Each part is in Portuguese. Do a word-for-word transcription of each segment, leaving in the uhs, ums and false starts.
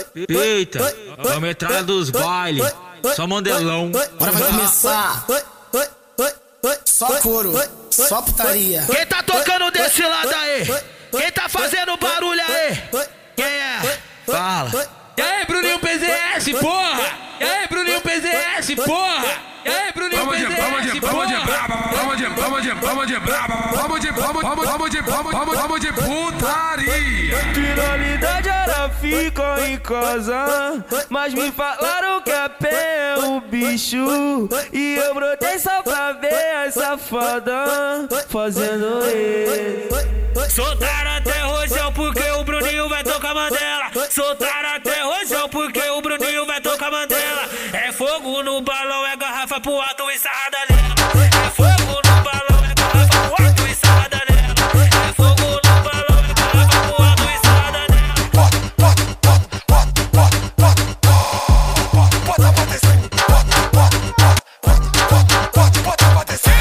Eita, a metralha dos bailes, só mandelão. Agora vai começar. Só couro, só putaria. Quem tá tocando desse lado aí? Quem tá fazendo barulho aí? Quem é? Fala. E aí, Bruninho P Z S, porra! E aí, Bruninho P Z S, porra! E aí, Bruninho P Z S, porra! Vamos de vamos de vamos de vamos de vamos de vamos de vamos de vamos vamos de putaria. Finalidade era ficar em casa, mas me falaram que a pé é o bicho. E eu brotei só pra ver a safada fazendo isso. Soltaram até rojão porque o Bruninho vai tocar Mandela. Soltaram até rojão porque o Bruninho vai tocar Mandela. É fogo no balão, é garrafa pro alto e sarrada nela. É fogo no balão, é garrafa pro alto e sarrada nela. É fogo no balão, é garrafa pro alto e sarrada nela. Bota, bota, bota, bota, bota, bota, bota pra descer. Bota, bota, bota, bota, bota pra descer.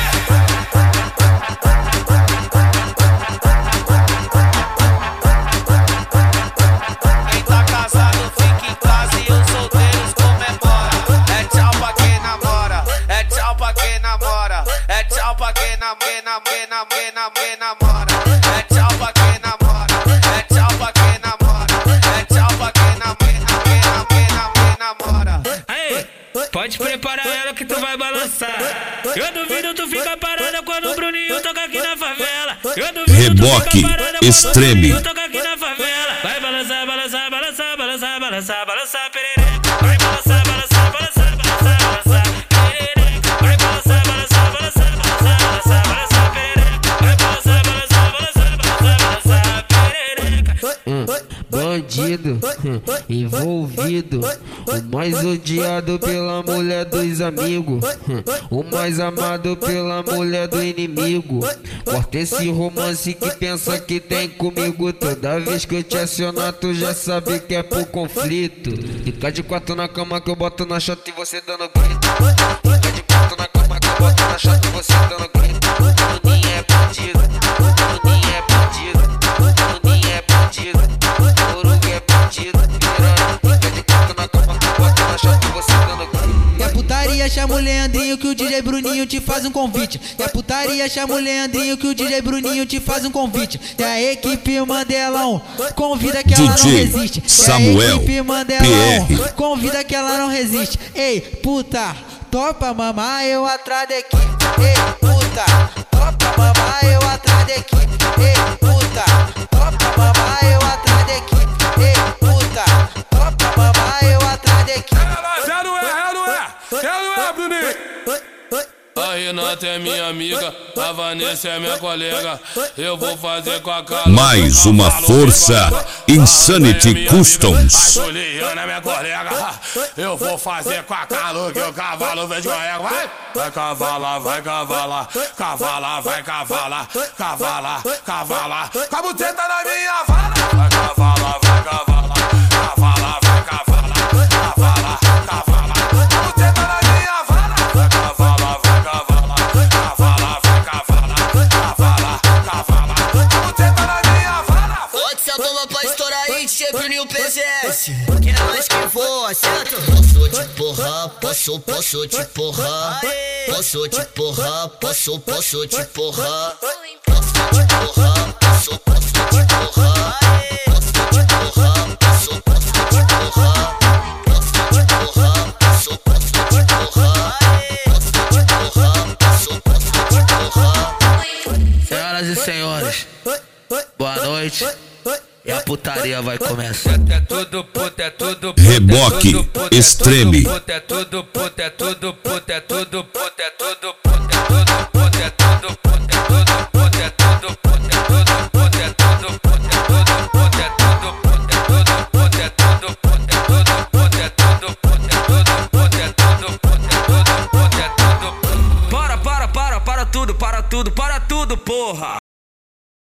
Quem tá casado fica em casa e os solteiros comemora. É tchau pra quem namora, é tchau pra quem namora, é tchau pra quem namora, quem namora, quem namora, quem namora. É tchau pra quem namora, é tchau pra quem namora, é tchau pra quem namora, quem namora. Aí, pode preparar ela que tu vai balançar. Eu duvido tu fica parada quando o Bruninho toca aqui na favela. Eu duvido Reboque tu fica parada quando Extreme. o Bruninho toca aqui na favela. Vai balançar, balançar, balançar, balançar, balançar, balançar, perereca. Vai balançar, balançar, balançar, balançar, balançar, perereca. Vai balançar, balançar, balançar, balançar, balançar, balançar, perereca. Vai balançar, balançar, balançar, balançar, balançar, perereca. Hum, bandido, hum, envolvido, o mais odiado pela mulher dos amigos, hum, o mais amado pela mulher do inimigo. Corta esse romance que pensa que tem comigo. Toda vez que eu te acionar, tu já sabe que é por conflito. Fica de quatro na cama que eu boto na chata e você dando grito. Fica de quatro na cama que eu boto na chata e você dando grito. Bruninho é bandido, Bruninho é bandido, Bruninho é bandido, Coruga é bandido, piranha. Fica de quatro na cama que eu boto na chata e você dando grito. É putaria, chama o Leandrinho que o D J Bruninho te faz um convite. É putaria, chama o Leandrinho que o D J Bruninho te faz um convite. É a equipe Mandelão, convida que ela não D J resiste. É Samuel a equipe Mandelão, P R. convida que ela não resiste. Ei, puta, topa mamar eu atrás da equipe. Ei, puta, topa mamar eu atrás da equipe. Ei, puta, topa mamar eu atrás da equipe. Ei, puta, topa mamar eu atrás da equipe. Quero é, quero é, quero é, Bruninho. A Renata é minha amiga, a Vanessa é minha colega. Eu vou fazer com a cara. Mais uma força Insanity Customs. A Juliana é minha colega. Eu vou fazer com a Carol que o cavalo vem de goiaba. Vai, vai cavalar, vai cavalar, cavalar, vai cavalar, cavalar, cavalar. Com a buteta na minha vara. Vai cavalar, vai cavalar, cavalar, vai cavalar, cavalar, cavalar. Com a buteta na minha vara. Vai cavalar, vai cavalar, cavalar, vai cavalar, cavalar, cavalar. Com a buteta na minha vara. Pode essa bomba pra estourar aí, D J Bruninho P Z S. Que é mais que voa, certo? Posso te porrar, posso, posso te porrar. Posso te porrar, posso, posso te porrar. Posso te porrar, posso, posso te porrar. Posso te porrar, posso, posso te porrar. Posso te porrar, posso, posso te porrar. Posso te porrar, posso, posso te porrar. Senhoras e senhores, boa noite. E a putaria vai começar. É tudo puto, é tudo puto. Reboque Extreme. É tudo puto, é tudo puto, é tudo puto, é tudo puto, é tudo puto.